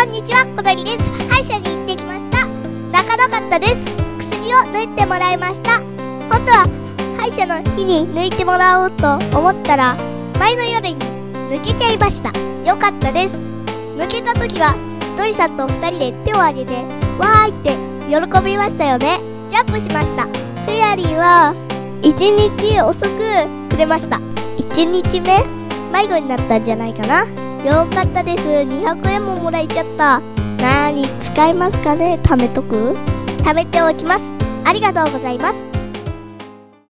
んにちは、小鳥です。歯医者に行ってきました。泣かなかったです。薬を抜いてもらいました。本当は歯医者の日に抜いてもらおうと思ったら、前の夜に抜けちゃいました。よかったです。抜けた時は鳥さんと2人で手を挙げてわーいって喜びましたよね。ジャンプしました。フェアリーは1日遅くくれました。1日目迷子になったんじゃないかな。よかったです。200円ももらえちゃった。何使いますかね。貯めておきます。ありがとうございます。